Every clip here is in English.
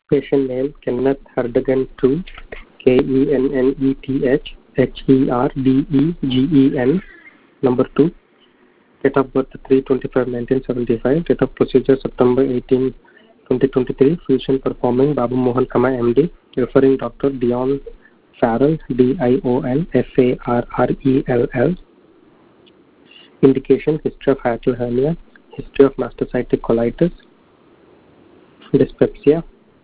Patient name Kenneth Herdegen 2, Kenneth Herdegen, number 2. Date of birth 3/25/1975. Date of procedure September 18, 2023. Physician performing Babu Mohan Kama MD. Referring Dr. Dion Farrell, Dion Farrell. Indication: history of hiatal hernia, history of mastocytic colitis, dyspepsia,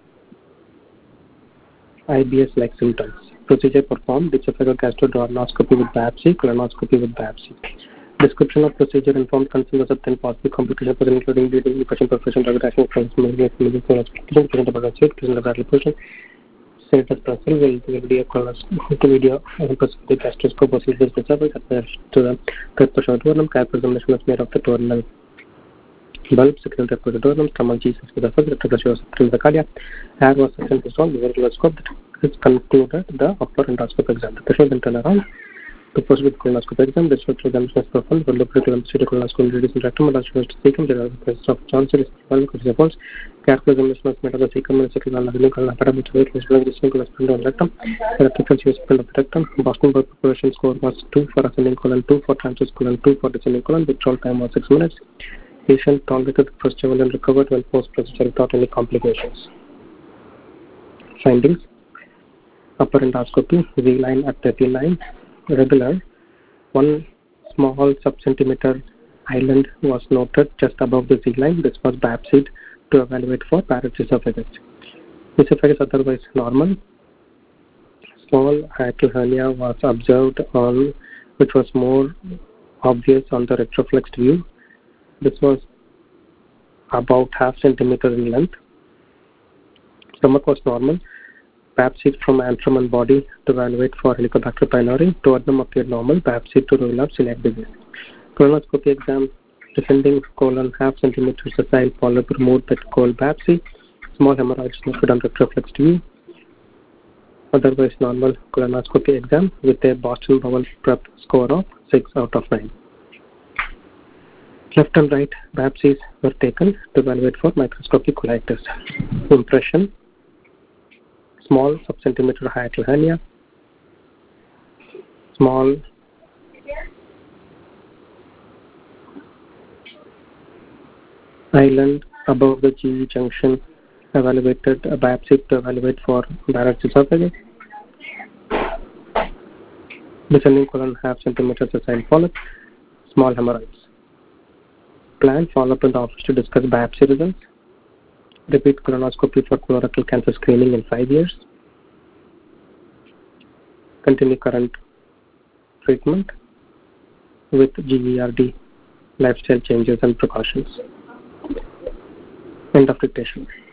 IBS-like symptoms. Procedure performed: esophagogastroduodenoscopy with biopsy, colonoscopy with biopsy. Description of procedure: informed consent was obtained, possible complications including bleeding, infection, perforation, drug reaction, present of position, status person will video the gastroscope was used to the third portion of the duodenum. Carpal examination was made of the duodenal bulb, second of the duodenum, stomach Jesus with the first retrograde of the cardia. Hair was sectioned installed, the vertical scope that is concluded the upper endoscope exam. The patient then turn around to proceed with colonoscopy exam. This was examination was performed for local colonoscopy reducing rectum and also cecum. There are presence of Johnson is supports. Carpal examination was made of the cecum and second apparatus weight was on rectum. The frequency was of the rectum. Boston birth preparation score was 2 for ascending colon, 2 for transverse colon, 2 for descending colon. Withdrawal time was 6 minutes. Patient tolerated the procedure and recovered well post-procedure without any complications. Findings: upper endoscopy, Z-line at 39, regular. 1 small sub-centimeter island was noted just above the Z-line. This was biopsied to evaluate for Barrett's esophagus. Esophagus otherwise normal. Small hiatal hernia was observed on, which was more obvious on the retroflexed view. This was about ½ centimeter in length. Stomach was normal. Biopsy from antrum and body to evaluate for Helicobacter pylori. Duodenum appeared normal. Biopsy to rule out celiac disease. Colonoscopy exam: descending colon ½ centimeter sessile polyp removed with cold biopsy. Small hemorrhoids noted on retroflexed view. Otherwise normal colonoscopy exam with a Boston bowel prep score of 6 out of 9. Left and right biopsies were taken to evaluate for microscopic colitis. Impression: small sub-centimeter hiatal hernia, small island above the GE junction, evaluated a biopsy to evaluate for Barrett's esophagus. Descending colon ½ centimeter sessile polyp, small hemorrhoids. Plan: follow up in the office to discuss biopsy results. Repeat colonoscopy for colorectal cancer screening in 5 years. Continue current treatment with GERD, lifestyle changes and precautions. End of dictation.